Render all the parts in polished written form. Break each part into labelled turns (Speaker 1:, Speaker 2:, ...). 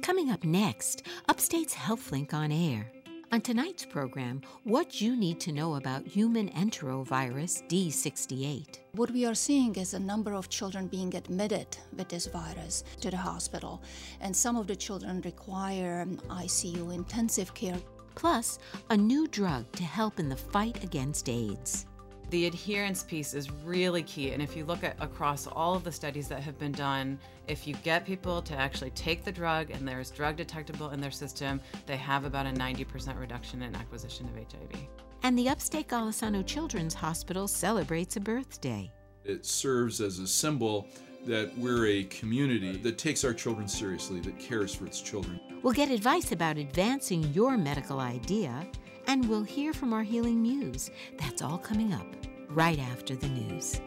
Speaker 1: Coming up next, Upstate's HealthLink on Air. On tonight's program, what you need to know about human enterovirus D68.
Speaker 2: What we are seeing is a number of children being admitted with this virus to the hospital, and some of the children require ICU intensive care.
Speaker 1: Plus, a new drug to help in the fight against AIDS.
Speaker 3: The adherence piece is really key, and if you look at across all of the studies that have been done, if you get people to actually take the drug and there's drug detectable in their system, they have about a 90% reduction in acquisition of HIV.
Speaker 1: And the Upstate Golisano Children's Hospital celebrates a birthday.
Speaker 4: It serves as a symbol that we're a community that takes our children seriously, that cares for its children.
Speaker 1: We'll get advice about advancing your medical idea, and we'll hear from our healing muse. That's all coming up right after the news.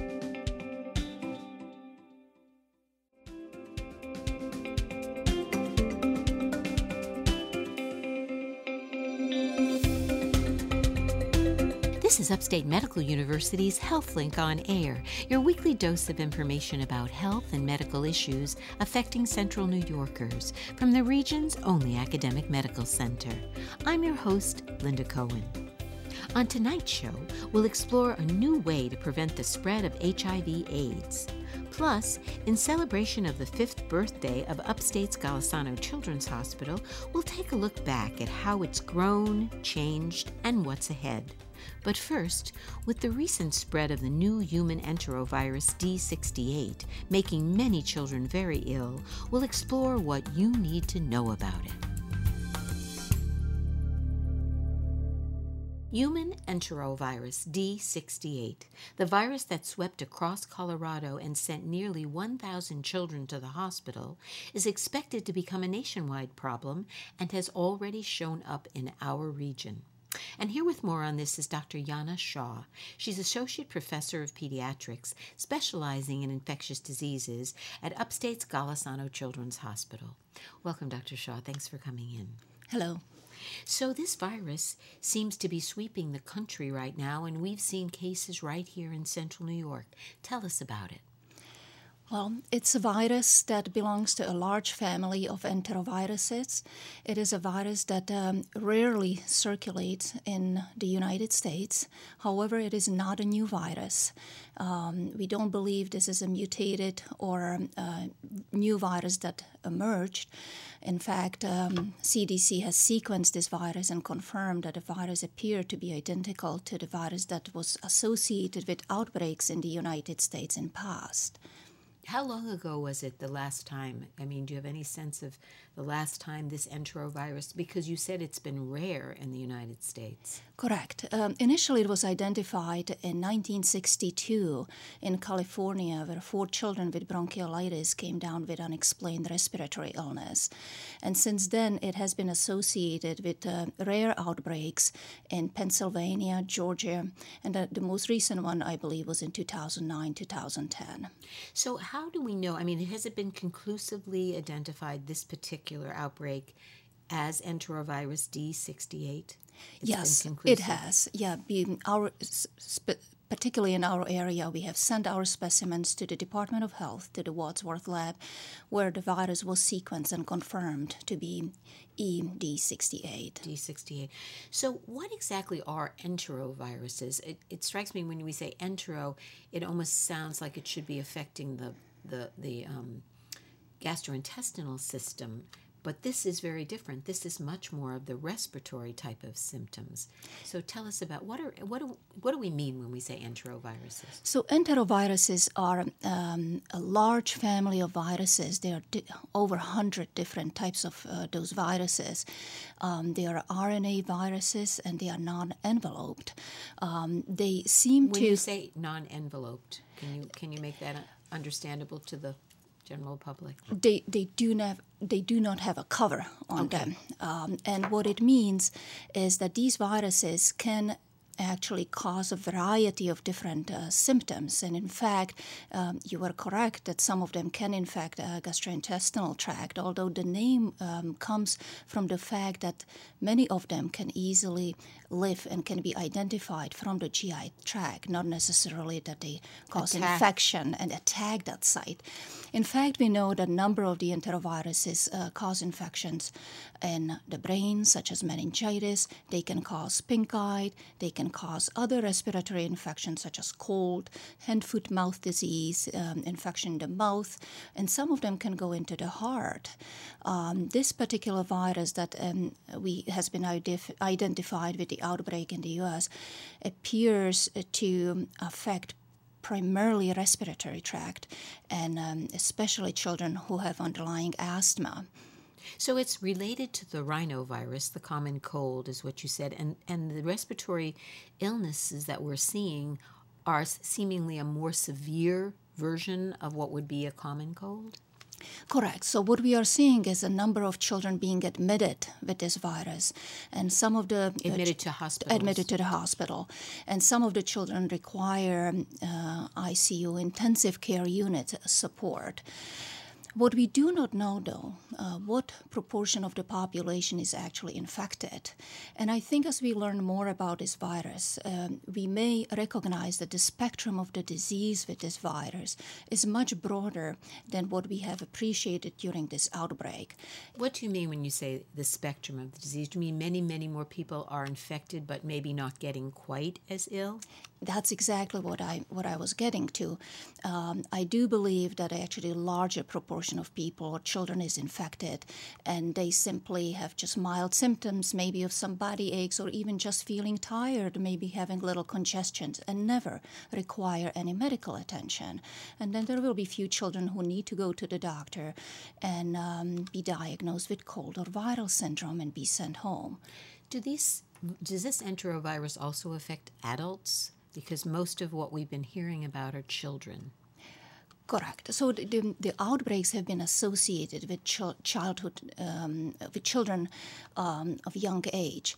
Speaker 1: This is Upstate Medical University's HealthLink on Air, your weekly dose of information about health and medical issues affecting Central New Yorkers from the region's only academic medical center. I'm your host, Linda Cohen. On tonight's show, we'll explore a new way to prevent the spread of HIV/AIDS. Plus, in celebration of the 5th birthday of Upstate's Golisano Children's Hospital, we'll take a look back at how it's grown, changed, and what's ahead. But first, with the recent spread of the new human enterovirus D68 making many children very ill, we'll explore what you need to know about it. Human enterovirus D68, the virus that swept across Colorado and sent nearly 1,000 children to the hospital, is expected to become a nationwide problem and has already shown up in our region. And here with more on this is Dr. Yana Shaw. She's Associate Professor of Pediatrics, specializing in infectious diseases at Upstate's Golisano Children's Hospital. Welcome, Dr. Shaw. Thanks for coming in.
Speaker 2: Hello.
Speaker 1: So this virus seems to be sweeping the country right now, and we've seen cases right here in Central New York. Tell us about it.
Speaker 2: Well, it's a virus that belongs to a large family of enteroviruses. It is a virus that rarely circulates in the United States. However, it is not a new virus. We don't believe this is a mutated or new virus that emerged. In fact, CDC has sequenced this virus and confirmed that the virus appeared to be identical to the virus that was associated with outbreaks in the United States in past.
Speaker 1: How long ago was it the last time? I mean, do you have any sense of the last time this enterovirus, because you said it's been rare in the United States?
Speaker 2: Correct. Initially, it was identified in 1962 in California, where 4 children with bronchiolitis came down with unexplained respiratory illness. And since then, it has been associated with rare outbreaks in Pennsylvania, Georgia, and the most recent one, I believe, was in 2009, 2010.
Speaker 1: So how do we know? I mean, has it been conclusively identified, this particular outbreak, as enterovirus D68?
Speaker 2: Yes, it has. Yeah, particularly in our area, we have sent our specimens to the Department of Health, to the Wadsworth lab, where the virus was sequenced and confirmed to be ED68.
Speaker 1: D68. So what exactly are enteroviruses? It strikes me when we say entero, it almost sounds like it should be affecting the gastrointestinal system. But this is very different. This is much more of the respiratory type of symptoms. So tell us about what do we mean when we say enteroviruses?
Speaker 2: So enteroviruses are a large family of viruses. There are over 100 different types of those viruses. They are RNA viruses, and they are non-enveloped. They seem
Speaker 1: when you say non-enveloped, can you make that understandable to the general public?
Speaker 2: They do not have a cover on them, and what it means is that these viruses can actually cause a variety of different symptoms. And in fact, you are correct that some of them can infect gastrointestinal tract, although the name comes from the fact that many of them can easily live and can be identified from the GI tract, not necessarily that they cause infection and attack that site. In fact, we know that a number of the enteroviruses cause infections in the brain, such as meningitis. They can cause pink eye. They can cause other respiratory infections, such as cold, hand, foot, mouth disease, infection in the mouth, and some of them can go into the heart. This particular virus that has been identified with the outbreak in the U.S. appears to affect primarily respiratory tract, and especially children who have underlying asthma.
Speaker 1: So it's related to the rhinovirus, the common cold, is what you said, and the respiratory illnesses that we're seeing are seemingly a more severe version of what would be a common cold?
Speaker 2: Correct. So what we are seeing is a number of children being admitted with this virus, and some of the
Speaker 1: admitted to hospitals.
Speaker 2: Admitted to the hospital, and some of the children require ICU intensive care unit support. What we do not know, though, what proportion of the population is actually infected. And I think as we learn more about this virus, we may recognize that the spectrum of the disease with this virus is much broader than what we have appreciated during this outbreak.
Speaker 1: What do you mean when you say the spectrum of the disease? Do you mean many, many more people are infected but maybe not getting quite as ill?
Speaker 2: That's exactly what I was getting to. I do believe that actually a larger proportion of people or children is infected, and they simply have just mild symptoms, maybe of some body aches or even just feeling tired, maybe having little congestion, and never require any medical attention. And then there will be few children who need to go to the doctor and be diagnosed with cold or viral syndrome and be sent home.
Speaker 1: Does this enterovirus also affect adults? Because most of what we've been hearing about are children.
Speaker 2: Correct. So the outbreaks have been associated with with children of young age.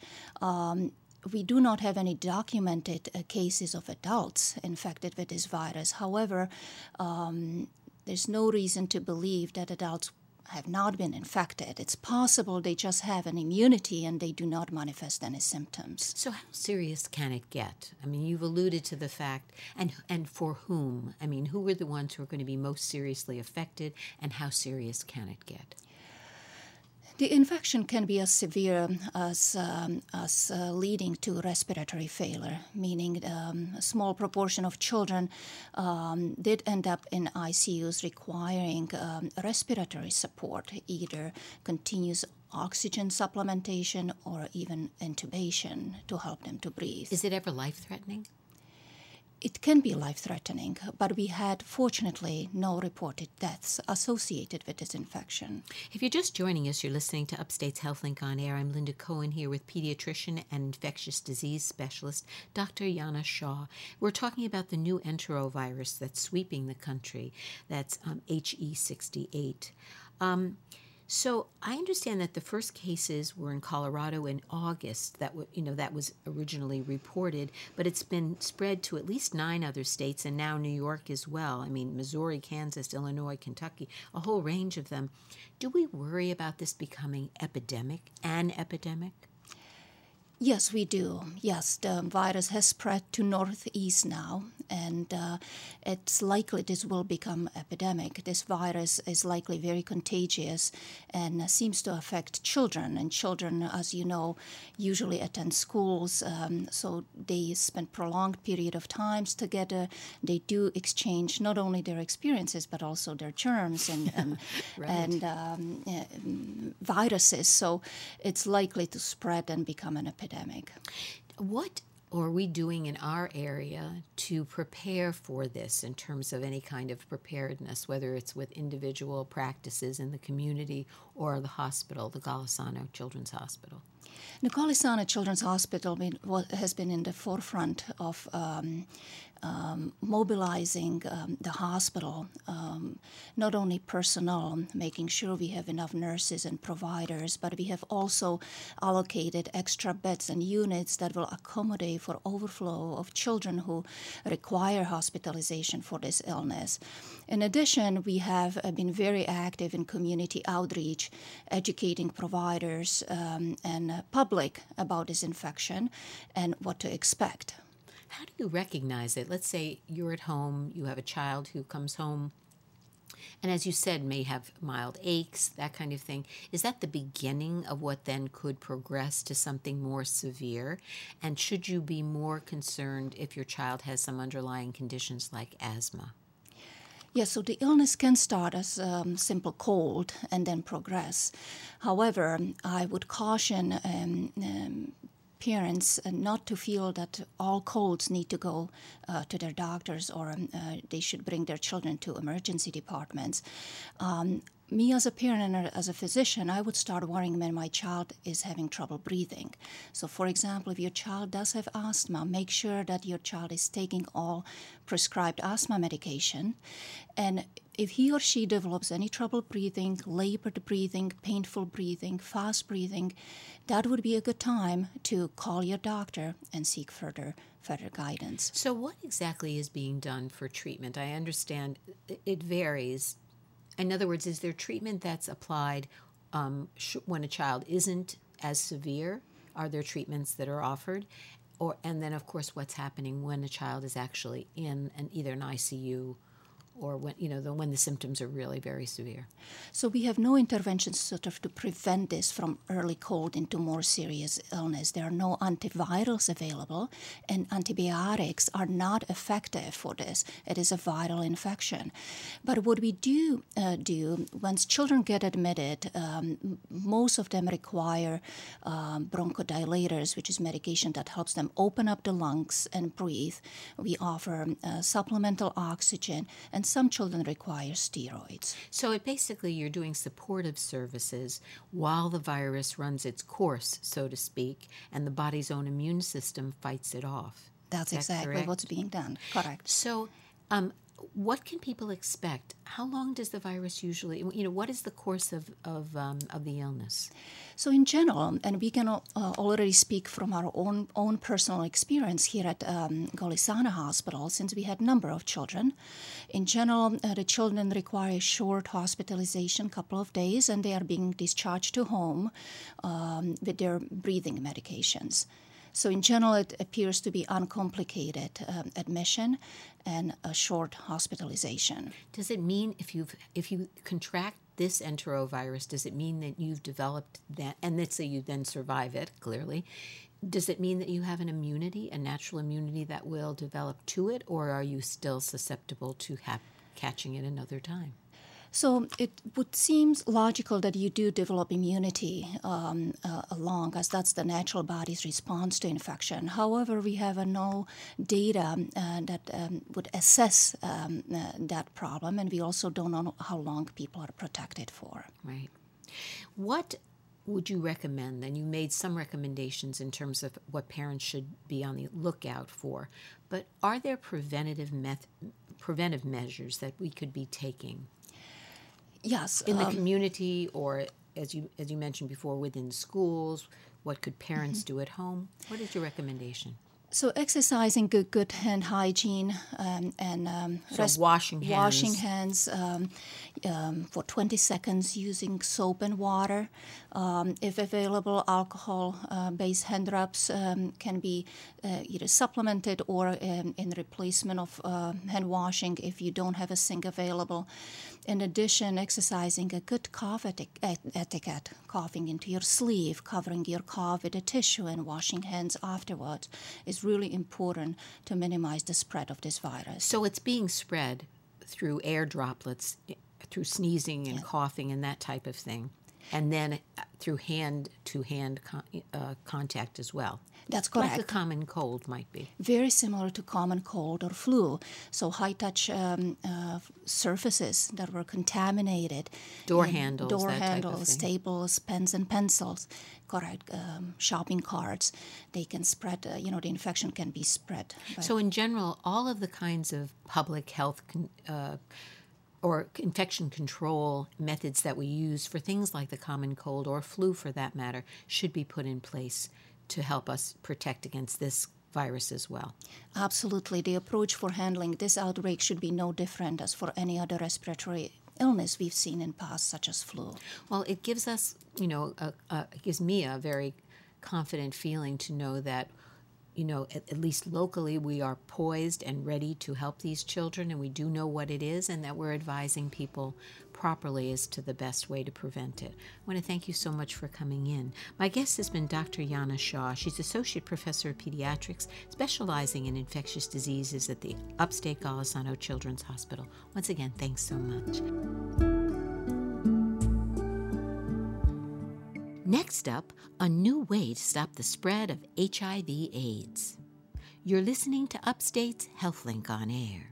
Speaker 2: We do not have any documented cases of adults infected with this virus. However, there's no reason to believe that adults have not been infected. It's possible they just have an immunity and they do not manifest any symptoms.
Speaker 1: So how serious can it get? I mean, you've alluded to the fact, and for whom? I mean, who are the ones who are going to be most seriously affected, and how serious can it get?
Speaker 2: The infection can be as severe as leading to respiratory failure, meaning a small proportion of children did end up in ICUs requiring respiratory support, either continuous oxygen supplementation or even intubation to help them to breathe.
Speaker 1: Is it ever life-threatening?
Speaker 2: It can be life-threatening, but we had, fortunately, no reported deaths associated with this infection.
Speaker 1: If you're just joining us, you're listening to Upstate's HealthLink on Air. I'm Linda Cohen here with pediatrician and infectious disease specialist Dr. Yana Shah. We're talking about the new enterovirus that's sweeping the country. That's HE68. So I understand that the first cases were in Colorado in August. That was originally reported, but it's been spread to at least 9 other states, and now New York as well. I mean, Missouri, Kansas, Illinois, Kentucky, a whole range of them. Do we worry about this becoming an epidemic?
Speaker 2: Yes, we do. Yes, the virus has spread to Northeast now, and it's likely this will become epidemic. This virus is likely very contagious and seems to affect children. And children, as you know, usually attend schools, so they spend prolonged period of times together. They do exchange not only their experiences but also their germs and
Speaker 1: right.
Speaker 2: and viruses. So it's likely to spread and become an epidemic.
Speaker 1: What are we doing in our area to prepare for this in terms of any kind of preparedness, whether it's with individual practices in the community or the hospital, the Golisano Children's Hospital?
Speaker 2: The Golisano Children's Hospital has been in the forefront of mobilizing the hospital, not only personnel, making sure we have enough nurses and providers, but we have also allocated extra beds and units that will accommodate for overflow of children who require hospitalization for this illness. In addition, we have been very active in community outreach, educating providers and public about this infection and what to expect.
Speaker 1: How do you recognize it? Let's say you're at home, you have a child who comes home, and as you said, may have mild aches, that kind of thing. Is that the beginning of what then could progress to something more severe? And should you be more concerned if your child has some underlying conditions like asthma?
Speaker 2: Yes, so the illness can start as simple cold and then progress. However, I would caution parents not to feel that all colds need to go to their doctors or they should bring their children to emergency departments. Me as a parent and as a physician, I would start worrying when my child is having trouble breathing. So, for example, if your child does have asthma, make sure that your child is taking all prescribed asthma medication. And if he or she develops any trouble breathing, labored breathing, painful breathing, fast breathing, that would be a good time to call your doctor and seek further guidance.
Speaker 1: So what exactly is being done for treatment? I understand it varies. In other words, is there treatment that's applied when a child isn't as severe? Are there treatments that are offered? And then, of course, what's happening when a child is actually in either an ICU or when the symptoms are really very severe?
Speaker 2: So we have no interventions sort of to prevent this from early cold into more serious illness. There are no antivirals available, and antibiotics are not effective for this. It is a viral infection. But what we do once children get admitted, most of them require bronchodilators, which is medication that helps them open up the lungs and breathe. We offer supplemental oxygen, and some children require steroids.
Speaker 1: So basically you're doing supportive services while the virus runs its course, so to speak, and the body's own immune system fights it off.
Speaker 2: That's exactly
Speaker 1: correct?
Speaker 2: What's being done. Correct.
Speaker 1: So what can people expect? How long does the virus usually, what is the course of the illness?
Speaker 2: So in general, and we can already speak from our own personal experience here at Golisano Hospital, since we had a number of children. In general, the children require short hospitalization, couple of days, and they are being discharged to home with their breathing medications. So in general, it appears to be uncomplicated admission and a short hospitalization.
Speaker 1: Does it mean if you contract this enterovirus, does it mean that you've developed that, and let's say you then survive it, clearly, does it mean that you have an immunity, a natural immunity that will develop to it, or are you still susceptible to catching it another time?
Speaker 2: So it would seem logical that you do develop immunity along, as that's the natural body's response to infection. However, we have no data that would assess that problem, and we also don't know how long people are protected for.
Speaker 1: Right. What would you recommend? Then you made some recommendations in terms of what parents should be on the lookout for, but are there preventive measures that we could be taking?
Speaker 2: Yes.
Speaker 1: In the community, or as you mentioned before, within schools, what could parents do at home? What is your recommendation?
Speaker 2: So exercising good hand hygiene and
Speaker 1: washing hands
Speaker 2: for 20 seconds using soap and water. If available, alcohol-based hand rubs can be either supplemented or in replacement of hand washing if you don't have a sink available. In addition, exercising a good cough etiquette, coughing into your sleeve, covering your cough with a tissue, and washing hands afterwards is really important to minimize the spread of this virus.
Speaker 1: So it's being spread through air droplets, through sneezing and coughing and that type of thing. And then through hand-to-hand contact as well.
Speaker 2: That's correct.
Speaker 1: Like a common cold might be.
Speaker 2: Very similar to common cold or flu. So high-touch surfaces that were contaminated.
Speaker 1: Door handles,
Speaker 2: Door
Speaker 1: that type of
Speaker 2: handles,
Speaker 1: thing.
Speaker 2: tables, pens and pencils, correct, shopping carts. They can spread, the infection can be spread.
Speaker 1: So in general, all of the kinds of public health or infection control methods that we use for things like the common cold or flu for that matter should be put in place to help us protect against this virus as well.
Speaker 2: Absolutely. The approach for handling this outbreak should be no different as for any other respiratory illness we've seen in past, such as flu.
Speaker 1: Well, it gives us, it gives me a very confident feeling to know that, at least locally, we are poised and ready to help these children, and we do know what it is, and that we're advising people properly as to the best way to prevent it. I want to thank you so much for coming in. My guest has been Dr. Jana Shaw. She's Associate Professor of Pediatrics, specializing in infectious diseases at the Upstate Golisano Children's Hospital. Once again, thanks so much. Next up, a new way to stop the spread of HIV/AIDS. You're listening to Upstate's HealthLink on Air.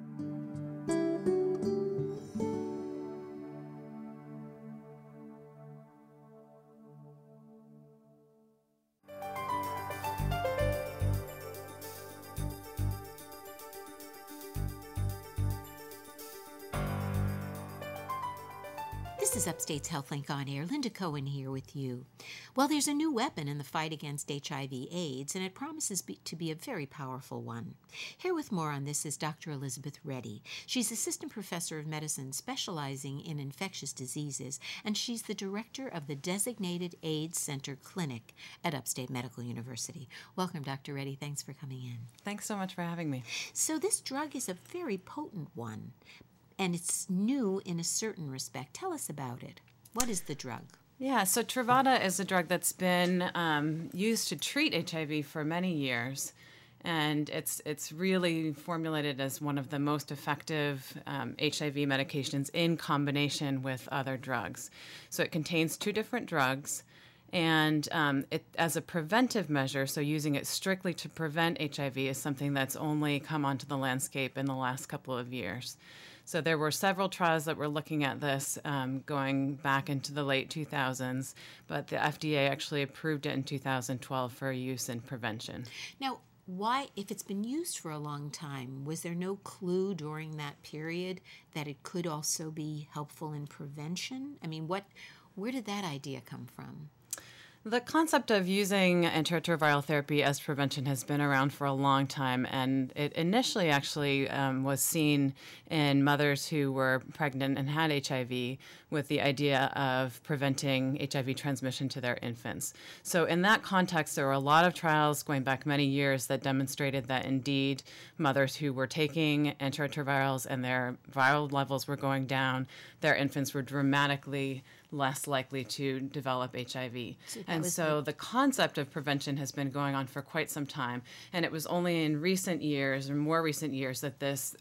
Speaker 1: This is Upstate's HealthLink on Air. Linda Cohen here with you. Well, there's a new weapon in the fight against HIV/AIDS, and it promises to be a very powerful one. Here with more on this is Dr. Elizabeth Reddy. She's Assistant Professor of Medicine specializing in infectious diseases, and she's the director of the Designated AIDS Center Clinic at Upstate Medical University. Welcome, Dr. Reddy. Thanks for coming in.
Speaker 3: Thanks so much for having me.
Speaker 1: So this drug is a very potent one, and it's new in a certain respect. Tell us about it. What is the drug?
Speaker 3: Yeah, so Truvada is a drug that's been used to treat HIV for many years, and it's really formulated as one of the most effective HIV medications in combination with other drugs. So it contains two different drugs, and it, as a preventive measure, so using it strictly to prevent HIV is something that's only come onto the landscape in the last couple of years. So there were several trials that were looking at this going back into the late 2000s, but the FDA actually approved it in 2012 for use in prevention.
Speaker 1: Now, why, if it's been used for a long time, was there no clue during that period that it could also be helpful in prevention? I mean, where did that idea come from?
Speaker 3: The concept of using antiretroviral therapy as prevention has been around for a long time, and it initially actually was seen in mothers who were pregnant and had HIV with the idea of preventing HIV transmission to their infants. So in that context, there were a lot of trials going back many years that demonstrated that indeed mothers who were taking antiretrovirals and their viral levels were going down, their infants were dramatically less likely to develop HIV. So the concept of prevention has been going on for quite some time, and it was only in recent years, or more recent years, that this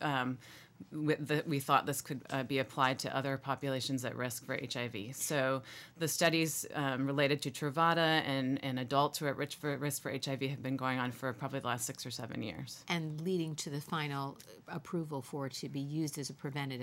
Speaker 3: we thought this could be applied to other populations at risk for HIV. So the studies related to Truvada and adults who are at risk for HIV have been going on for probably the last 6 or 7 years.
Speaker 1: And leading to the final approval for it to be used as a preventative.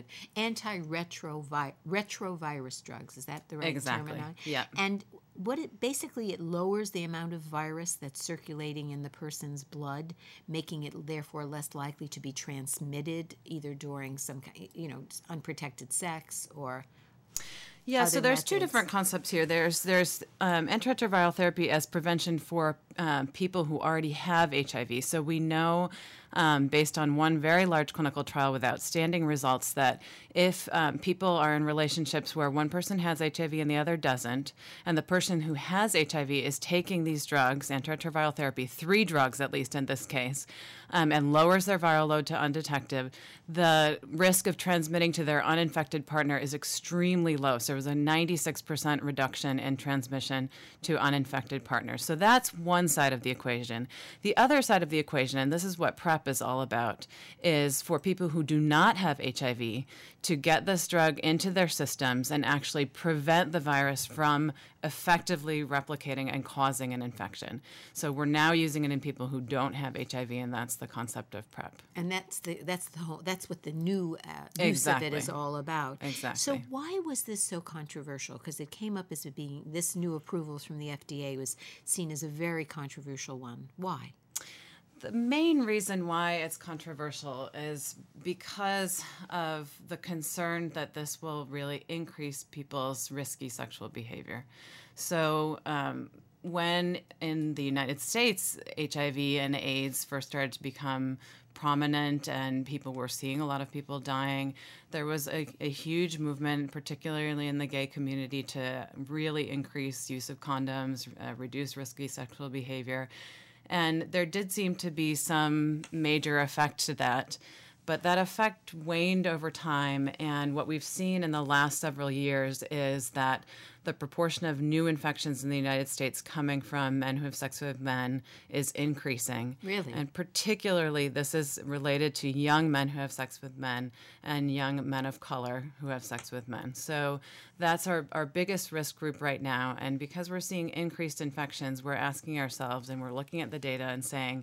Speaker 1: Retrovirus drugs, is that the right terminology?
Speaker 3: Yeah.
Speaker 1: And it lowers the amount of virus that's circulating in the person's blood, making it therefore less likely to be transmitted either during some unprotected sex or
Speaker 3: Yeah, so there's
Speaker 1: methods.
Speaker 3: Two different concepts here. There's antiretroviral therapy as prevention for people who already have HIV. So we know, based on one very large clinical trial with outstanding results, that if people are in relationships where one person has HIV and the other doesn't, and the person who has HIV is taking these drugs, antiretroviral therapy, 3 drugs at least in this case, and lowers their viral load to undetected, the risk of transmitting to their uninfected partner is extremely low. So there was a 96% reduction in transmission to uninfected partners. So that's one side of the equation. The other side of the equation, and this is what PrEP PrEP is all about, is for people who do not have HIV to get this drug into their systems and actually prevent the virus from effectively replicating and causing an infection. So we're now using it in people who don't have HIV, and that's the concept of PrEP.
Speaker 1: And that's what the new use of it is all about.
Speaker 3: Exactly.
Speaker 1: So why was this so controversial? Because it came up as being, this new approval from the FDA was seen as a very controversial one. Why?
Speaker 3: The main reason why it's controversial is because of the concern that this will really increase people's risky sexual behavior. So when in the United States, HIV and AIDS first started to become prominent and people were seeing a lot of people dying, there was a huge movement, particularly in the gay community, to really increase use of condoms, reduce risky sexual behavior. And there did seem to be some major effect to that. But that effect waned over time, and what we've seen in the last several years is that the proportion of new infections in the United States coming from men who have sex with men is increasing.
Speaker 1: Really?
Speaker 3: And particularly, this is related to young men who have sex with men and young men of color who have sex with men. So that's our biggest risk group right now. And because we're seeing increased infections, we're asking ourselves, and we're looking at the data and saying,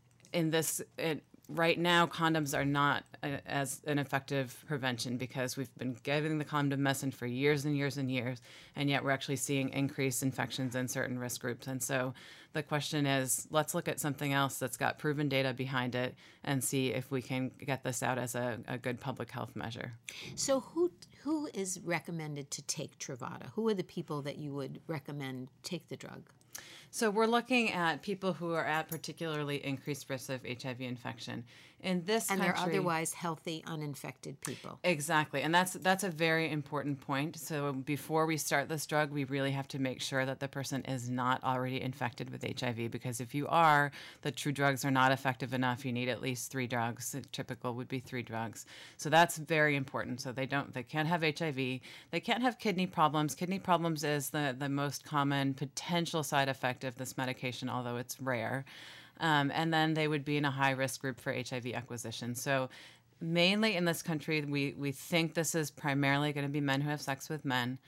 Speaker 3: right now, condoms are not as an effective prevention because we've been giving the condom message for years and years and years, and yet we're actually seeing increased infections in certain risk groups. And so the question is, let's look at something else that's got proven data behind it and see if we can get this out as a good public health measure.
Speaker 1: So who is recommended to take Truvada? Who are the people that you would recommend take the drug?
Speaker 3: So we're looking at people who are at particularly increased risk of HIV infection. In this country,
Speaker 1: they're otherwise healthy, uninfected people.
Speaker 3: Exactly, and that's a very important point. So before we start this drug, we really have to make sure that the person is not already infected with HIV, because if you are, the true drugs are not effective enough. You need at least 3 drugs. Typical would be 3 drugs. So that's very important. So they can't have HIV. They can't have kidney problems. Kidney problems is the most common potential side effect of this medication, although it's rare. And then they would be in a high-risk group for HIV acquisition. So mainly in this country, we think this is primarily going to be men who have sex with men.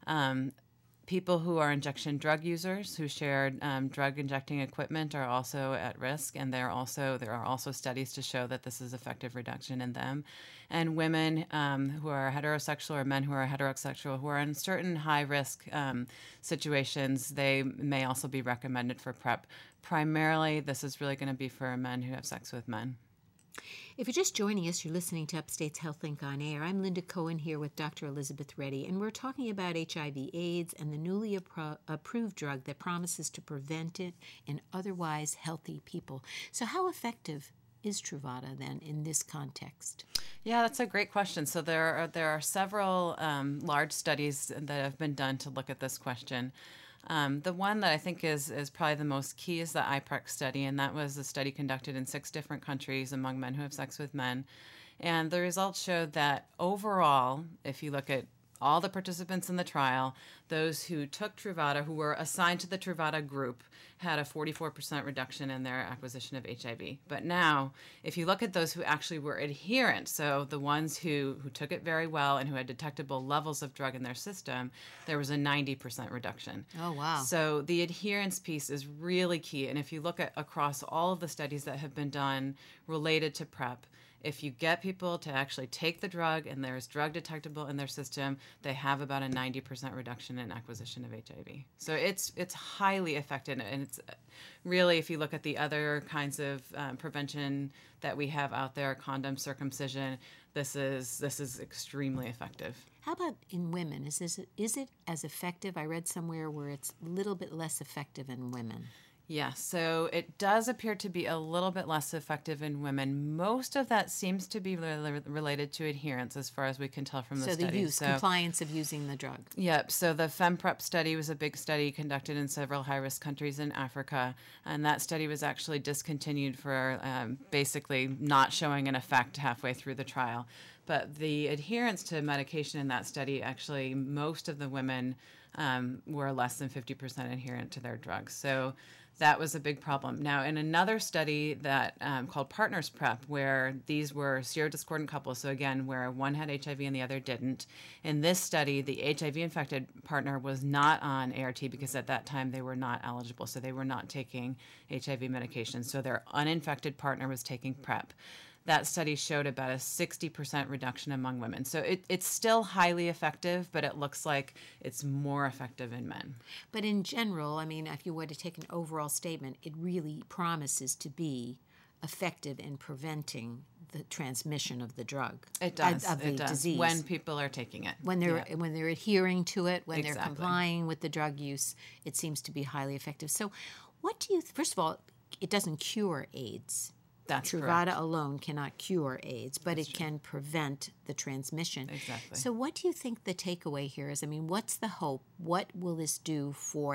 Speaker 3: People who are injection drug users who share drug injecting equipment are also at risk, and there are also studies to show that this is effective reduction in them. And women who are heterosexual or men who are heterosexual who are in certain high-risk situations, they may also be recommended for PrEP. Primarily, this is really going to be for men who have sex with men.
Speaker 1: If you're just joining us, you're listening to Upstate's HealthLink on Air. I'm Linda Cohen here with Dr. Elizabeth Reddy, and we're talking about HIV/AIDS and the newly approved drug that promises to prevent it in otherwise healthy people. So how effective is Truvada then in this context?
Speaker 3: Yeah, that's a great question. So there are several large studies that have been done to look at this question. The one that I think is probably the most key is the IPREC study, and that was a study conducted in 6 different countries among men who have sex with men. And the results showed that overall, if you look at all the participants in the trial, those who took Truvada, who were assigned to the Truvada group, had a 44% reduction in their acquisition of HIV. But now, if you look at those who actually were adherent, so the ones who took it very well and who had detectable levels of drug in their system, there was a 90% reduction.
Speaker 1: Oh, wow.
Speaker 3: So the adherence piece is really key. And if you look at across all of the studies that have been done related to PrEP, if you get people to actually take the drug and there's drug detectable in their system, they have about a 90% reduction in acquisition of HIV. So it's highly effective, and it's really, if you look at the other kinds of prevention that we have out there, condom, circumcision, this is extremely effective.
Speaker 1: How about in women? Is it as effective? I read somewhere where it's a little bit less effective in women.
Speaker 3: Yeah, so it does appear to be a little bit less effective in women. Most of that seems to be related to adherence, as far as we can tell from the study.
Speaker 1: So the compliance of using the drug.
Speaker 3: Yep, so the FemPrep study was a big study conducted in several high-risk countries in Africa, and that study was actually discontinued for basically not showing an effect halfway through the trial. But the adherence to medication in that study, actually, most of the women were less than 50% adherent to their drugs. So That was a big problem. Now, in another study that called Partners PrEP, where these were serodiscordant couples, so again, where one had HIV and the other didn't, in this study, the HIV-infected partner was not on ART because at that time they were not eligible, so they were not taking HIV medication. So their uninfected partner was taking PrEP. That study showed about a 60% reduction among women. So it's still highly effective, but it looks like it's more effective in men.
Speaker 1: But in general, I mean, if you were to take an overall statement, it really promises to be effective in preventing the transmission of the drug.
Speaker 3: It does.
Speaker 1: Of the
Speaker 3: it does.
Speaker 1: disease.
Speaker 3: When people are taking it.
Speaker 1: When they're adhering to it, when they're
Speaker 3: Exactly.
Speaker 1: complying with the drug use, it seems to be highly effective. So what do you, first of all, it doesn't cure AIDS.
Speaker 3: That's
Speaker 1: Truvada
Speaker 3: correct.
Speaker 1: alone cannot cure AIDS, but it can prevent the transmission.
Speaker 3: Exactly.
Speaker 1: So what do you think the takeaway here is? I mean, what's the hope? What will this do for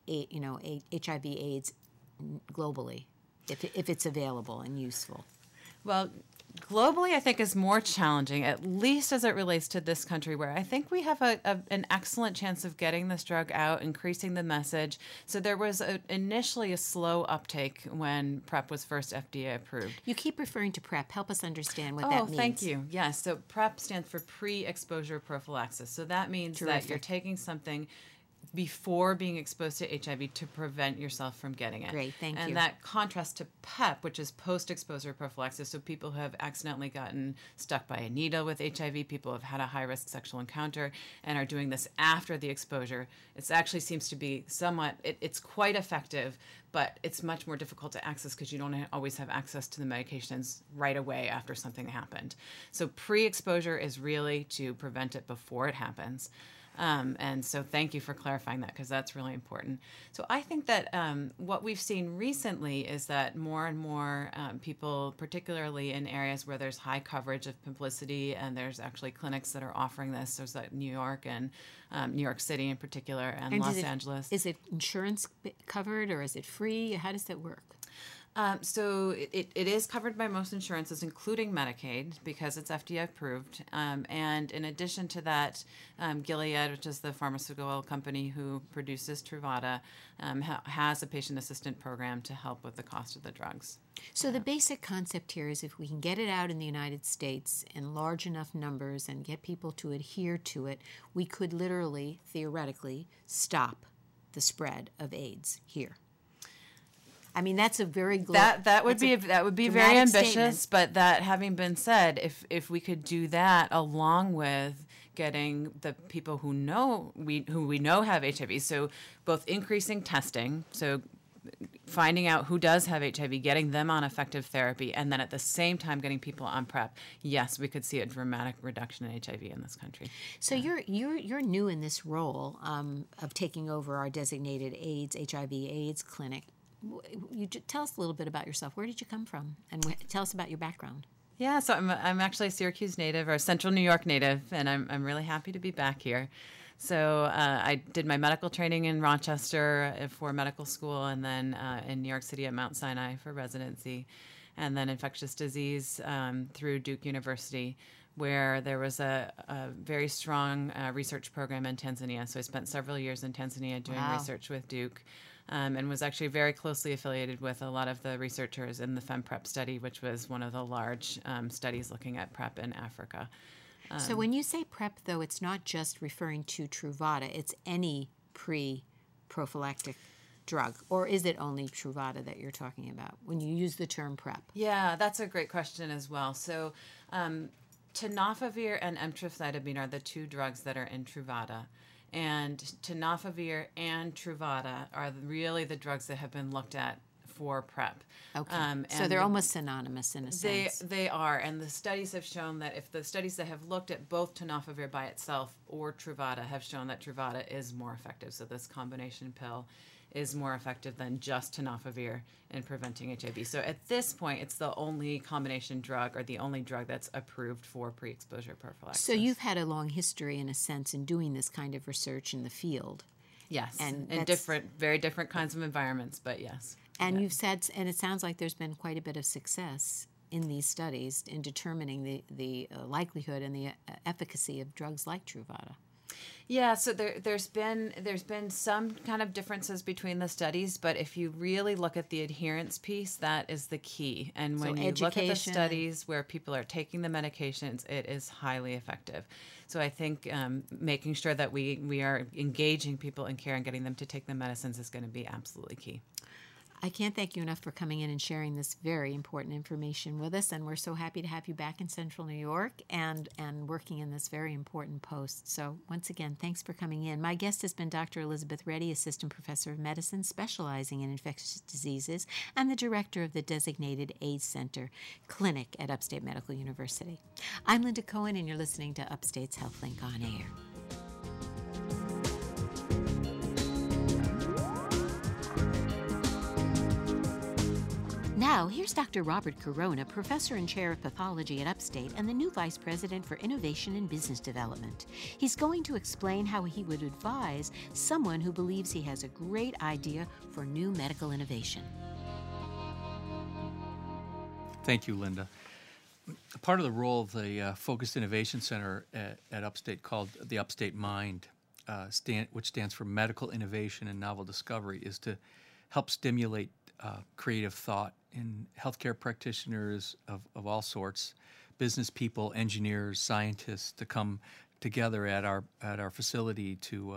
Speaker 1: HIV/AIDS globally, if it's available and useful?
Speaker 3: Well, globally, I think is more challenging, at least as it relates to this country, where I think we have an excellent chance of getting this drug out, increasing the message. So there was initially a slow uptake when PrEP was first FDA approved.
Speaker 1: You keep referring to PrEP. Help us understand what that means.
Speaker 3: Oh, thank you. Yes, so PrEP stands for pre-exposure prophylaxis. So that means that you're taking something before being exposed to HIV to prevent yourself from getting it.
Speaker 1: Great, thank you.
Speaker 3: And that contrasts to PEP, which is post-exposure prophylaxis. So people who have accidentally gotten stuck by a needle with HIV, people who have had a high-risk sexual encounter and are doing this after the exposure. It actually seems to be somewhat, it's quite effective, but it's much more difficult to access because you don't always have access to the medications right away after something happened. So pre-exposure is really to prevent it before it happens. And so thank you for clarifying that because that's really important. So I think that what we've seen recently is that more and more people, particularly in areas where there's high coverage of publicity and there's actually clinics that are offering this. There's like New York and New York City in particular and Los Angeles.
Speaker 1: Is it insurance covered or is it free? How does that work?
Speaker 3: So it is covered by most insurances, including Medicaid, because it's FDA approved. And in addition to that, Gilead, which is the pharmaceutical company who produces Truvada, has a patient assistant program to help with the cost of the drugs.
Speaker 1: So the basic concept here is if we can get it out in the United States in large enough numbers and get people to adhere to it, we could literally, theoretically, stop the spread of AIDS here. I mean, that's a very
Speaker 3: that would be very ambitious.
Speaker 1: Statement.
Speaker 3: But that having been said, if we could do that along with getting the people who we know have HIV, so both increasing testing, so finding out who does have HIV, getting them on effective therapy, and then at the same time getting people on PrEP, yes, we could see a dramatic reduction in HIV in this country.
Speaker 1: So you're new in this role of taking over our designated HIV/AIDS clinic. You tell us a little bit about yourself. Where did you come from? And tell us about your background.
Speaker 3: Yeah, so I'm actually a Syracuse native, or Central New York native, and I'm really happy to be back here. So I did my medical training in Rochester for medical school, and then in New York City at Mount Sinai for residency, and then infectious disease through Duke University, where there was a very strong research program in Tanzania. So I spent several years in Tanzania doing research with Duke. And was actually very closely affiliated with a lot of the researchers in the FemPrep study, which was one of the large studies looking at PrEP in Africa.
Speaker 1: So when you say PrEP, though, it's not just referring to Truvada. It's any pre-prophylactic drug. Or is it only Truvada that you're talking about when you use the term PrEP?
Speaker 3: Yeah, that's a great question as well. So tenofovir and emtricitabine are the two drugs that are in Truvada. And tenofovir and Truvada are really the drugs that have been looked at for PrEP.
Speaker 1: Okay. So they're almost synonymous in a sense.
Speaker 3: They are. And the studies have shown that if the studies that have looked at both tenofovir by itself or Truvada have shown that Truvada is more effective. So this combination pill is more effective than just tenofovir in preventing HIV. So at this point, it's the only combination drug or the only drug that's approved for pre-exposure prophylaxis.
Speaker 1: So you've had a long history, in a sense, in doing this kind of research in the field.
Speaker 3: Yes, and in very different kinds of environments, but yes.
Speaker 1: And you've said, and it sounds like there's been quite a bit of success in these studies in determining the likelihood and the efficacy of drugs like Truvada.
Speaker 3: Yeah, so there's been some kind of differences between the studies, but if you really look at the adherence piece, that is the key. And when you look at the studies where people are taking the medications, it is highly effective. So I think making sure that we are engaging people in care and getting them to take the medicines is going to be absolutely key.
Speaker 1: I can't thank you enough for coming in and sharing this very important information with us, and we're so happy to have you back in Central New York and working in this very important post. So once again, thanks for coming in. My guest has been Dr. Elizabeth Reddy, Assistant Professor of Medicine specializing in infectious diseases and the Director of the Designated AIDS Center Clinic at Upstate Medical University. I'm Linda Cohen, and you're listening to Upstate's HealthLink on Air. Now, here's Dr. Robert Corona, Professor and Chair of Pathology at Upstate and the new Vice President for Innovation and Business Development. He's going to explain how he would advise someone who believes he has a great idea for new medical innovation.
Speaker 5: Thank you, Linda. Part of the role of the Focused Innovation Center at Upstate, called the Upstate Mind, which stands for Medical Innovation and Novel Discovery, is to help stimulate creative thought in healthcare practitioners of all sorts, business people, engineers, scientists, to come together at our facility to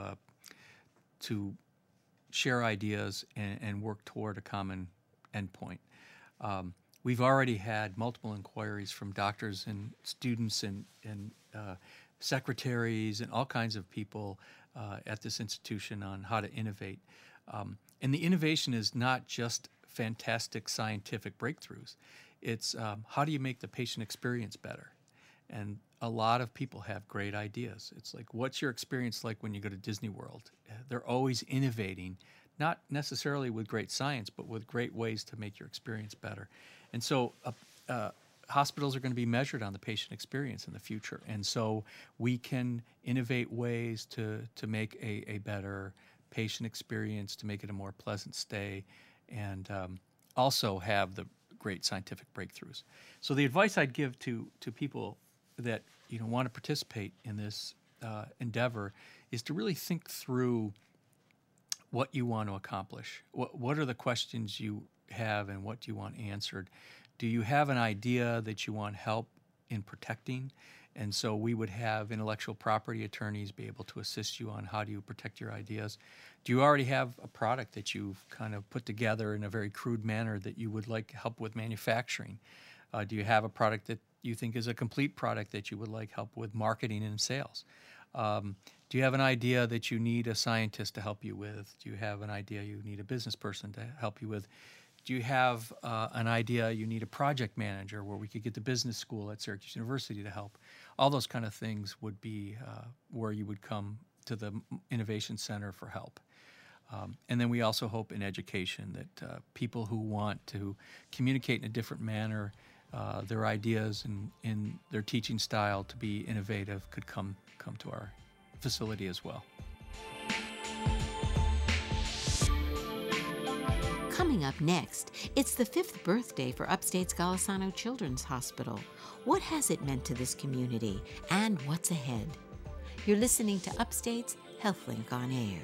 Speaker 5: share ideas and work toward a common endpoint. We've already had multiple inquiries from doctors and students and secretaries and all kinds of people at this institution on how to innovate. And the innovation is not just fantastic scientific breakthroughs. It's how do you make the patient experience better? And a lot of people have great ideas. It's like, what's your experience like when you go to Disney World? They're always innovating, not necessarily with great science, but with great ways to make your experience better. And so hospitals are going to be measured on the patient experience in the future. And so we can innovate ways to make a better patient experience, to make it a more pleasant stay, and also have the great scientific breakthroughs. So the advice I'd give to people that want to participate in this endeavor is to really think through what you want to accomplish. What are the questions you have and what do you want answered? Do you have an idea that you want help in protecting? And so we would have intellectual property attorneys be able to assist you on how do you protect your ideas. Do you already have a product that you've kind of put together in a very crude manner that you would like help with manufacturing? Do you have a product that you think is a complete product that you would like help with marketing and sales? Do you have an idea that you need a scientist to help you with? Do you have an idea you need a business person to help you with? Do you have an idea you need a project manager where we could get the business school at Syracuse University to help? All those kind of things would be where you would come to the Innovation Center for help. And then we also hope in education that people who want to communicate in a different manner, their ideas and in their teaching style to be innovative could come to our facility as well.
Speaker 1: Coming up next, it's the 5th birthday for Upstate's Golisano Children's Hospital. What has it meant to this community, and what's ahead? You're listening to Upstate's HealthLink on Air.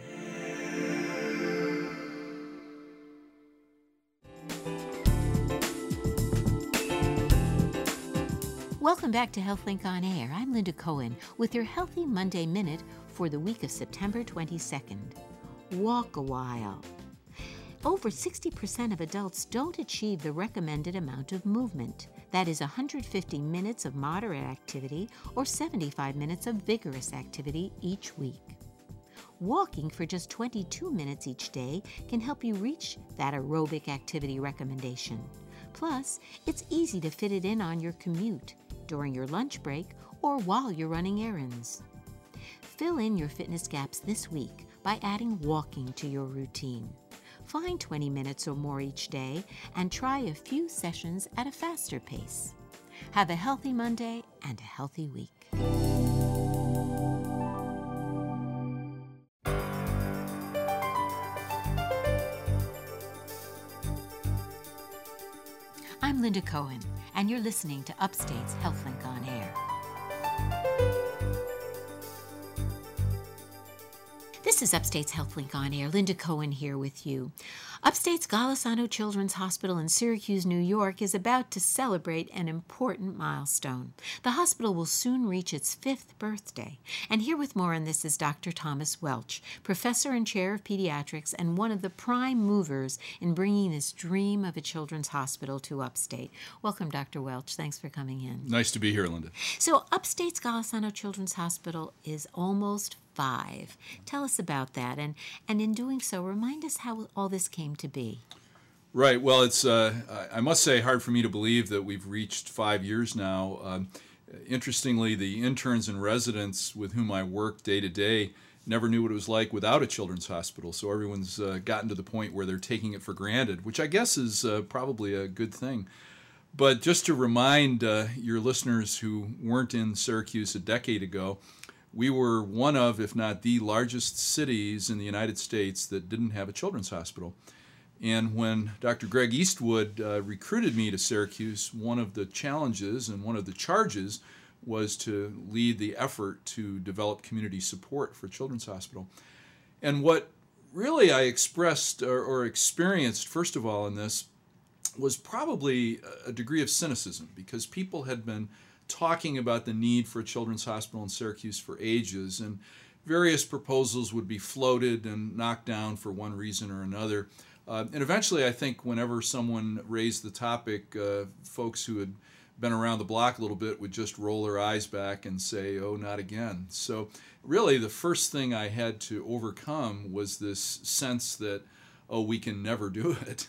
Speaker 1: Welcome back to HealthLink on Air. I'm Linda Cohen with your Healthy Monday Minute for the week of September 22nd. Walk a while. Over 60% of adults don't achieve the recommended amount of movement. That is 150 minutes of moderate activity or 75 minutes of vigorous activity each week. Walking for just 22 minutes each day can help you reach that aerobic activity recommendation. Plus, it's easy to fit it in on your commute, during your lunch break, or while you're running errands. Fill in your fitness gaps this week by adding walking to your routine. Find 20 minutes or more each day and try a few sessions at a faster pace. Have a healthy Monday and a healthy week. I'm Linda Cohen, and you're listening to Upstate's HealthLink on Air. This is Upstate's HealthLink on Air. Linda Cohen here with you. Upstate's Golisano Children's Hospital in Syracuse, New York is about to celebrate an important milestone. The hospital will soon reach its 5th birthday. And here with more on this is Dr. Thomas Welch, professor and chair of pediatrics and one of the prime movers in bringing this dream of a children's hospital to Upstate. Welcome, Dr. Welch. Thanks for coming in.
Speaker 4: Nice to be here, Linda.
Speaker 1: So Upstate's Golisano Children's Hospital is almost 5. Tell us about that, and in doing so, remind us how all this came to be.
Speaker 4: Right. Well, it's I must say hard for me to believe that we've reached 5 years now. Interestingly, the interns and residents with whom I work day to day never knew what it was like without a children's hospital. So everyone's gotten to the point where they're taking it for granted, which I guess is probably a good thing. But just to remind your listeners who weren't in Syracuse a decade ago, we were one of, if not the largest cities in the United States that didn't have a children's hospital. And when Dr. Greg Eastwood recruited me to Syracuse, one of the challenges and one of the charges was to lead the effort to develop community support for a children's hospital. And what really I expressed or experienced, first of all, in this was probably a degree of cynicism, because people had been talking about the need for a children's hospital in Syracuse for ages, and various proposals would be floated and knocked down for one reason or another. And eventually, I think whenever someone raised the topic, folks who had been around the block a little bit would just roll their eyes back and say, oh, not again. So really, the first thing I had to overcome was this sense that, oh, we can never do it.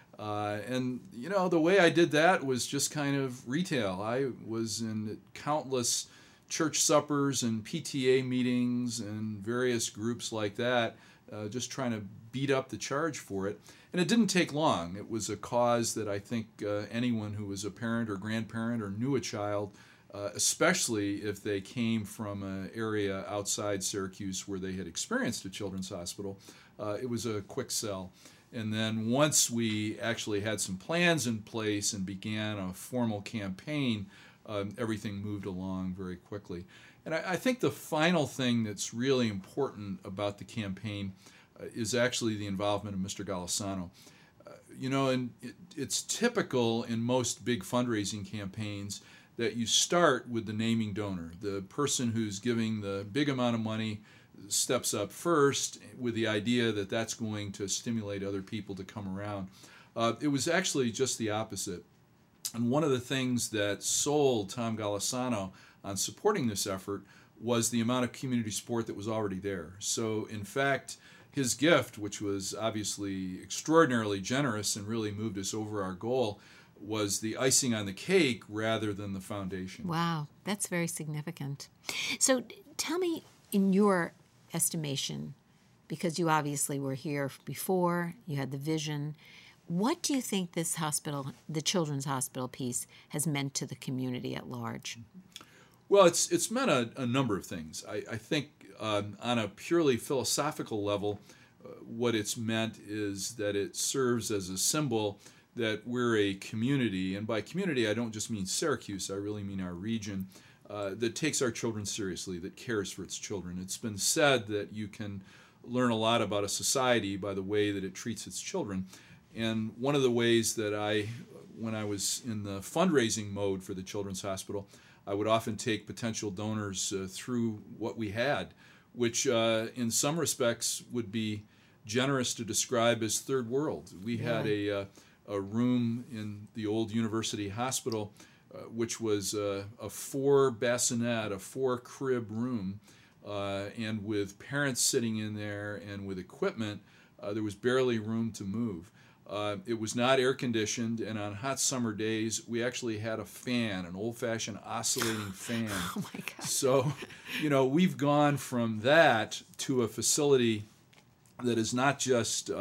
Speaker 4: And, you know, the way I did that was just kind of retail. I was in countless church suppers and PTA meetings and various groups like that, just trying to beat up the charge for it. And it didn't take long. It was a cause that I think anyone who was a parent or grandparent or knew a child, especially if they came from an area outside Syracuse where they had experienced a children's hospital, it was a quick sell. And then once we actually had some plans in place and began a formal campaign, everything moved along very quickly. And I think the final thing that's really important about the campaign is actually the involvement of Mr. Golisano. You know, and it's typical in most big fundraising campaigns that you start with the naming donor, the person who's giving the big amount of money steps up first with the idea that that's going to stimulate other people to come around. It was actually just the opposite. And one of the things that sold Tom Golisano on supporting this effort was the amount of community support that was already there. So in fact, his gift, which was obviously extraordinarily generous and really moved us over our goal, was the icing on the cake rather than the foundation.
Speaker 1: Wow, that's very significant. So tell me, in your estimation, because you obviously were here before, you had the vision, what do you think this hospital, the children's hospital piece, has meant to the community at large?
Speaker 4: Well, it's meant a number of things. I think on a purely philosophical level, what it's meant is that it serves as a symbol that we're a community, and by community I don't just mean Syracuse, I really mean our region, that takes our children seriously, that cares for its children. It's been said that you can learn a lot about a society by the way that it treats its children. And one of the ways that when I was in the fundraising mode for the Children's Hospital, I would often take potential donors through what we had, which in some respects would be generous to describe as third world. We had a room in the old University Hospital which was a 4-bassinet, a 4-crib room, and with parents sitting in there and with equipment, there was barely room to move. It was not air conditioned, and on hot summer days, we actually had a fan, an old-fashioned oscillating fan.
Speaker 1: Oh my God.
Speaker 4: So, we've gone from that to a facility that is not just,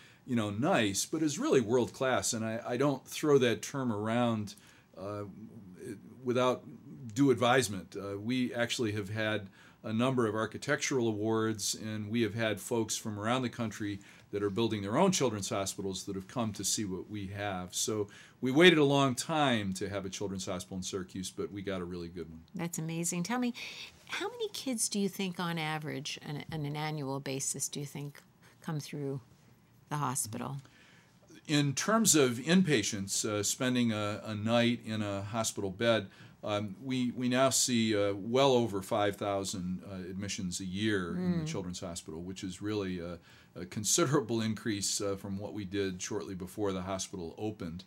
Speaker 4: nice, but is really world-class. And I don't throw that term around without due advisement. We actually have had a number of architectural awards, and we have had folks from around the country that are building their own children's hospitals that have come to see what we have. So we waited a long time to have a children's hospital in Syracuse, but we got a really good one.
Speaker 1: That's amazing. Tell me, how many kids do you think on average, on an annual basis, do you think come through the hospital?
Speaker 4: In terms of inpatients spending a night in a hospital bed, we now see well over 5,000 admissions a year in the Children's Hospital, which is really a considerable increase from what we did shortly before the hospital opened.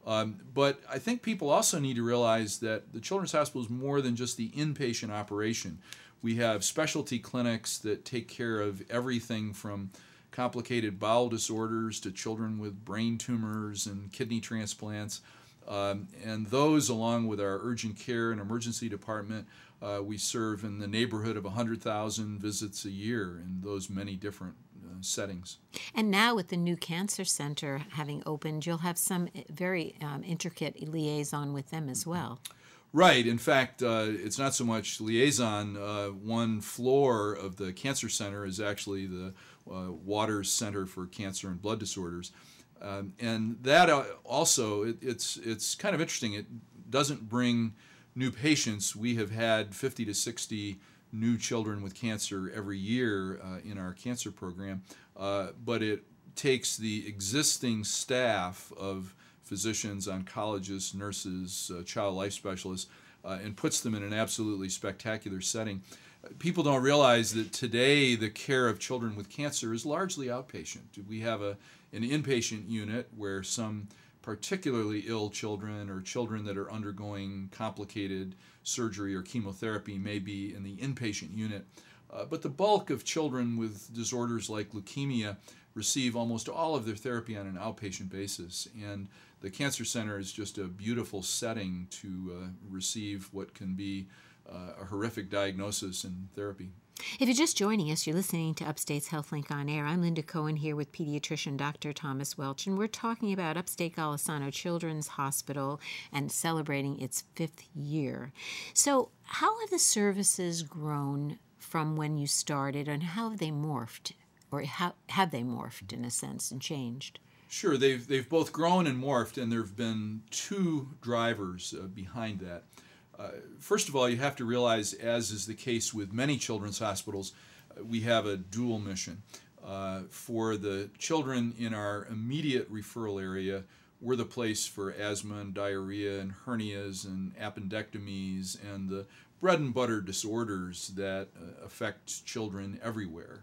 Speaker 4: But I think people also need to realize that the Children's Hospital is more than just the inpatient operation. We have specialty clinics that take care of everything from complicated bowel disorders to children with brain tumors and kidney transplants. And those, along with our urgent care and emergency department, we serve in the neighborhood of 100,000 visits a year in those many different settings.
Speaker 1: And now with the new cancer center having opened, you'll have some very intricate liaison with them as well.
Speaker 4: Right. In fact, it's not so much liaison. One floor of the cancer center is actually the Waters Center for Cancer and Blood Disorders. And that also, it's kind of interesting. It doesn't bring new patients. We have had 50 to 60 new children with cancer every year in our cancer program, but it takes the existing staff of physicians, oncologists, nurses, child life specialists, and puts them in an absolutely spectacular setting. People don't realize that today the care of children with cancer is largely outpatient. We have an inpatient unit where some particularly ill children or children that are undergoing complicated surgery or chemotherapy may be in the inpatient unit. But the bulk of children with disorders like leukemia receive almost all of their therapy on an outpatient basis. And the cancer center is just a beautiful setting to receive what can be a horrific diagnosis and therapy.
Speaker 1: If you're just joining us, you're listening to Upstate's HealthLink on Air. I'm Linda Cohen here with pediatrician Dr. Thomas Welch, and we're talking about Upstate Golisano Children's Hospital and celebrating its 5th year. So how have the services grown from when you started, and how have they morphed, or how have they morphed in a sense and changed?
Speaker 4: Sure, they've both grown and morphed, and there have been two drivers behind that. First of all, you have to realize, as is the case with many children's hospitals, we have a dual mission. For the children in our immediate referral area, we're the place for asthma and diarrhea and hernias and appendectomies and the bread and butter disorders that affect children everywhere.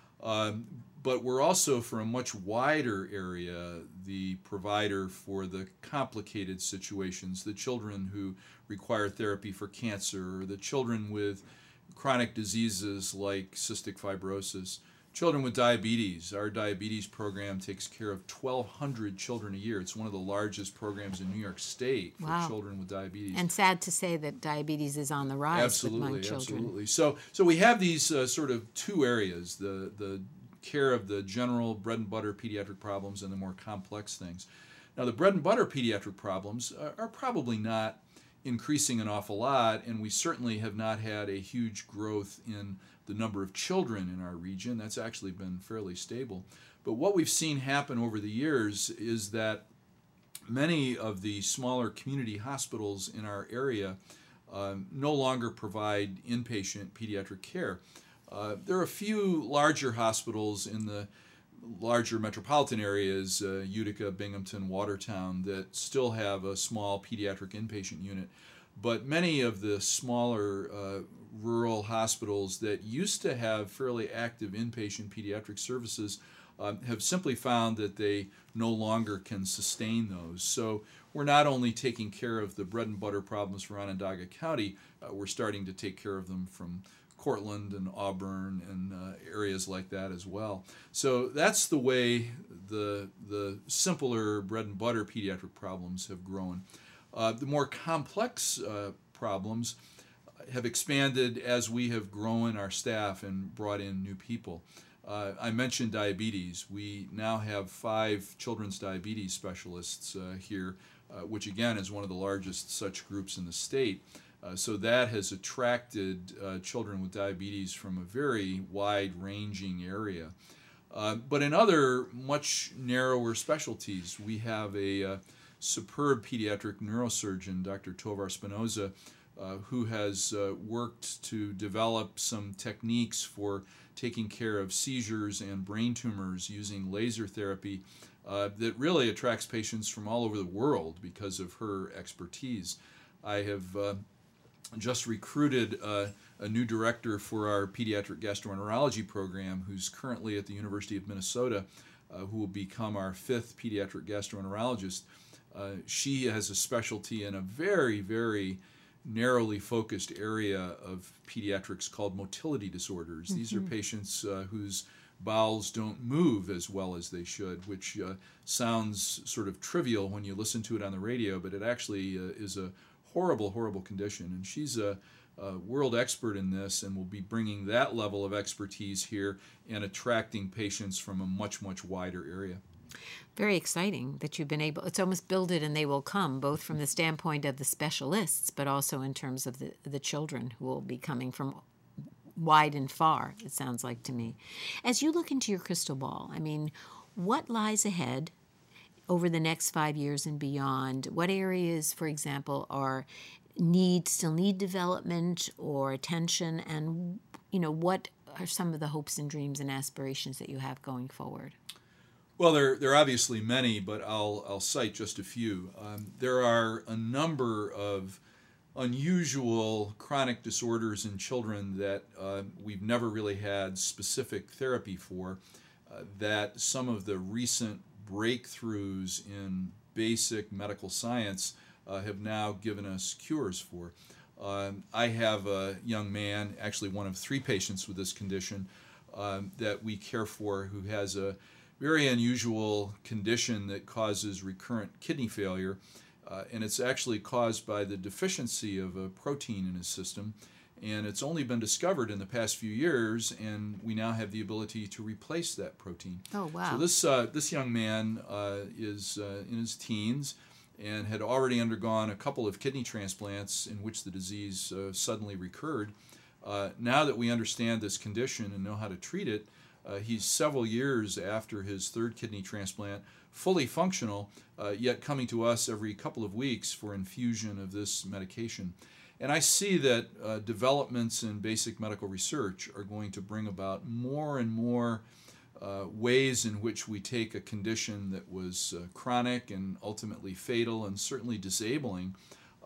Speaker 4: But we're also, for a much wider area, the provider for the complicated situations, the children who require therapy for cancer, or the children with chronic diseases like cystic fibrosis, children with diabetes. Our diabetes program takes care of 1,200 children a year. It's one of the largest programs in New York State for children with diabetes.
Speaker 1: And sad to say that diabetes is on the rise among children.
Speaker 4: Absolutely. So we have these sort of two areas, the care of the general bread and butter pediatric problems and the more complex things. Now, the bread and butter pediatric problems are probably not increasing an awful lot, and we certainly have not had a huge growth in the number of children in our region. That's actually been fairly stable. But what we've seen happen over the years is that many of the smaller community hospitals in our area no longer provide inpatient pediatric care. There are a few larger hospitals in the larger metropolitan areas, Utica, Binghamton, Watertown, that still have a small pediatric inpatient unit. But many of the smaller rural hospitals that used to have fairly active inpatient pediatric services have simply found that they no longer can sustain those. So we're not only taking care of the bread and butter problems for Onondaga County, we're starting to take care of them from Cortland and Auburn and areas like that as well. So that's the way the simpler bread and butter pediatric problems have grown. The more complex problems have expanded as we have grown our staff and brought in new people. I mentioned diabetes. We now have 5 children's diabetes specialists here, which again is one of the largest such groups in the state. So that has attracted children with diabetes from a very wide-ranging area. But in other much narrower specialties, we have a superb pediatric neurosurgeon, Dr. Tovar Spinoza, who has worked to develop some techniques for taking care of seizures and brain tumors using laser therapy that really attracts patients from all over the world because of her expertise. I have just recruited a new director for our pediatric gastroenterology program who's currently at the University of Minnesota, who will become our 5th pediatric gastroenterologist. She has a specialty in a very, very narrowly focused area of pediatrics called motility disorders. These are patients whose bowels don't move as well as they should, which sounds sort of trivial when you listen to it on the radio, but it actually is a horrible, horrible condition. And she's a world expert in this and will be bringing that level of expertise here and attracting patients from a much, much wider area.
Speaker 1: Very exciting that you've been able, it's almost build it and they will come, both from the standpoint of the specialists, but also in terms of the children who will be coming from wide and far, it sounds like to me. As you look into your crystal ball, I mean, what lies ahead over the next 5 years and beyond? What areas, for example, still need development or attention, and what are some of the hopes and dreams and aspirations that you have going forward?
Speaker 4: Well, there are obviously many, but I'll cite just a few. There are a number of unusual chronic disorders in children that we've never really had specific therapy for, that some of the recent breakthroughs in basic medical science have now given us cures for. I have a young man, actually one of 3 patients with this condition, that we care for, who has a very unusual condition that causes recurrent kidney failure, and it's actually caused by the deficiency of a protein in his system, and it's only been discovered in the past few years, and we now have the ability to replace that protein.
Speaker 1: Oh, wow.
Speaker 4: So this young man is in his teens and had already undergone a couple of kidney transplants in which the disease suddenly recurred. Now that we understand this condition and know how to treat it, he's several years after his 3rd kidney transplant, fully functional, yet coming to us every couple of weeks for infusion of this medication. And I see that developments in basic medical research are going to bring about more and more ways in which we take a condition that was chronic and ultimately fatal and certainly disabling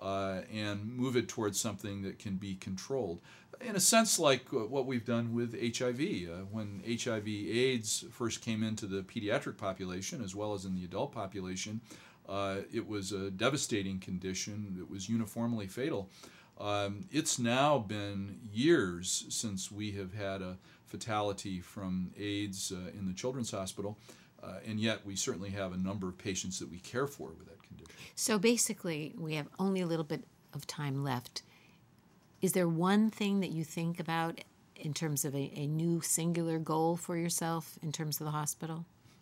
Speaker 4: and move it towards something that can be controlled. In a sense, like what we've done with HIV. When HIV/AIDS first came into the pediatric population as well as in the adult population, it was a devastating condition that was uniformly fatal. It's now been years since we have had a fatality from AIDS in the Children's Hospital, and yet we certainly have a number of patients that we care for with that condition.
Speaker 1: So basically, we have only a little bit of time left. Is there one thing that you think about in terms of a new singular goal for yourself in terms of the hospital?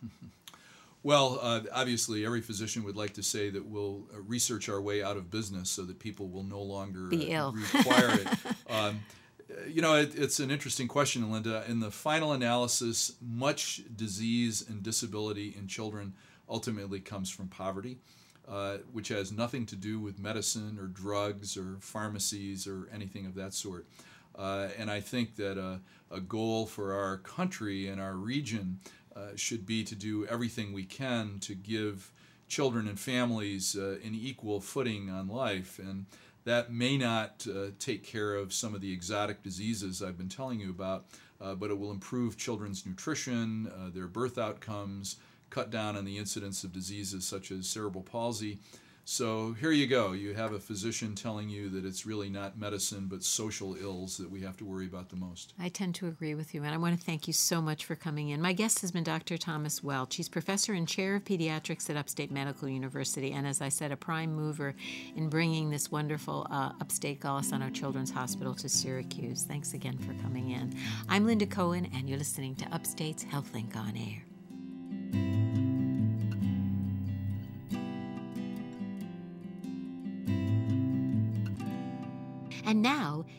Speaker 4: Well, obviously, every physician would like to say that we'll research our way out of business so that people will no longer
Speaker 1: be ill.
Speaker 4: Require it. It's an interesting question, Linda. In the final analysis, much disease and disability in children ultimately comes from poverty, which has nothing to do with medicine or drugs or pharmacies or anything of that sort. And I think that a goal for our country and our region should be to do everything we can to give children and families an equal footing on life. And that may not take care of some of the exotic diseases I've been telling you about, but it will improve children's nutrition, their birth outcomes, cut down on the incidence of diseases such as cerebral palsy. So here you go. You have a physician telling you that it's really not medicine but social ills that we have to worry about the most.
Speaker 1: I tend to agree with you, and I want to thank you so much for coming in. My guest has been Dr. Thomas Welch. He's professor and chair of pediatrics at Upstate Medical University, and as I said, a prime mover in bringing this wonderful Upstate Golisano Children's Hospital to Syracuse. Thanks again for coming in. I'm Linda Cohen, and you're listening to Upstate's HealthLink on Air.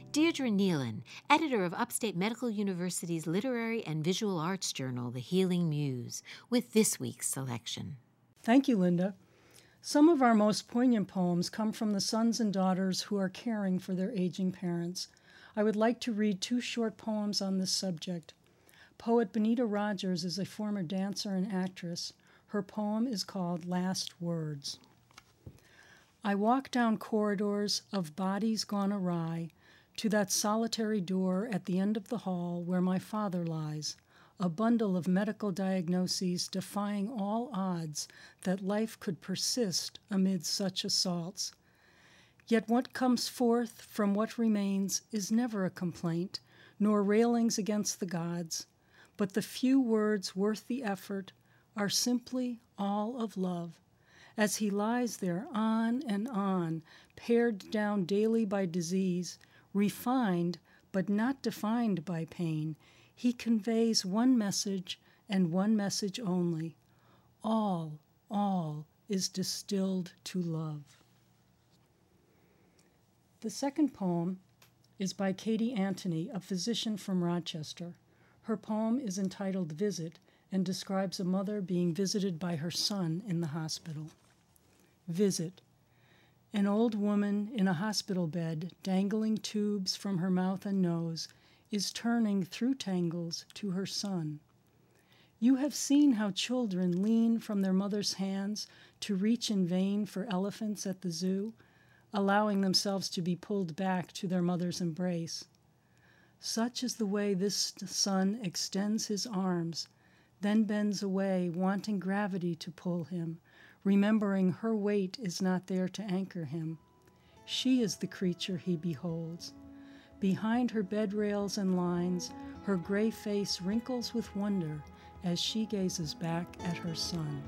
Speaker 1: Deirdre Nealon, editor of Upstate Medical University's literary and visual arts journal, The Healing Muse, with this week's selection.
Speaker 6: Thank you, Linda. Some of our most poignant poems come from the sons and daughters who are caring for their aging parents. I would like to read 2 short poems on this subject. Poet Benita Rogers is a former dancer and actress. Her poem is called Last Words. I walk down corridors of bodies gone awry to that solitary door at the end of the hall where my father lies, a bundle of medical diagnoses defying all odds that life could persist amid such assaults. Yet what comes forth from what remains is never a complaint, nor railings against the gods, but the few words worth the effort are simply all of love, as he lies there on and on, pared down daily by disease, refined but not defined by pain. He conveys one message and one message only. All is distilled to love. The second poem is by Katie Antony, a physician from Rochester. Her poem is entitled Visit and describes a mother being visited by her son in the hospital. Visit. An old woman in a hospital bed, dangling tubes from her mouth and nose, is turning through tangles to her son. You have seen how children lean from their mother's hands to reach in vain for elephants at the zoo, allowing themselves to be pulled back to their mother's embrace. Such is the way this son extends his arms, then bends away, wanting gravity to pull him, remembering her weight is not there to anchor him. She is the creature he beholds. Behind her bed rails and lines, her gray face wrinkles with wonder as she gazes back at her son.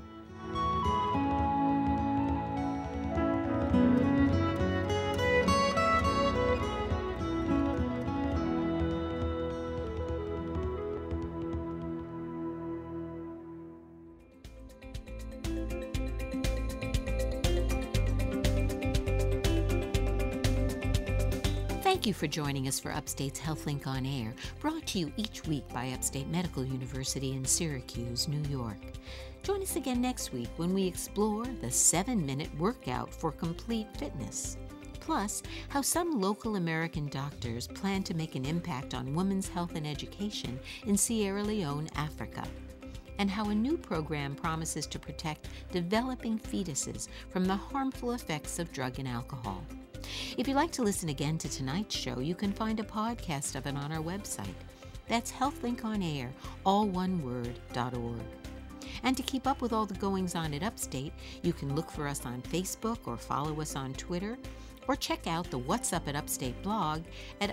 Speaker 1: Thank you for joining us for Upstate's HealthLink on Air, brought to you each week by Upstate Medical University in Syracuse, New York. Join us again next week when we explore the 7-minute workout for complete fitness. Plus, how some local American doctors plan to make an impact on women's health and education in Sierra Leone, Africa. And how a new program promises to protect developing fetuses from the harmful effects of drug and alcohol. If you'd like to listen again to tonight's show, you can find a podcast of it on our website. That's HealthLink on Air, all one word.org. And to keep up with all the goings-on at Upstate, you can look for us on Facebook or follow us on Twitter, or check out the What's Up at Upstate blog at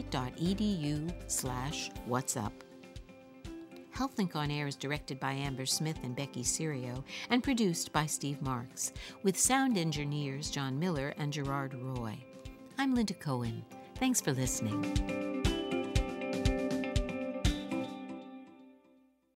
Speaker 1: upstate.edu/whatsup. HealthLink on Air is directed by Amber Smith and Becky Serio and produced by Steve Marks, with sound engineers John Miller and Gerard Roy. I'm Linda Cohen. Thanks for listening.